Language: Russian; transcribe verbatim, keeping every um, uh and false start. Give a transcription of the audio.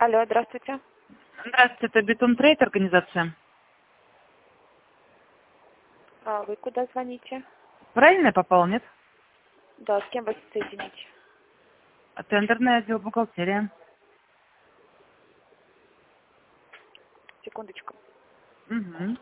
Алло, здравствуйте. Здравствуйте, это Бетон Трейд организация. А вы куда звоните? Правильно я попал, нет? Да, с кем вас соединить? Тендерный отдел бухгалтерия. Секундочку. Угу.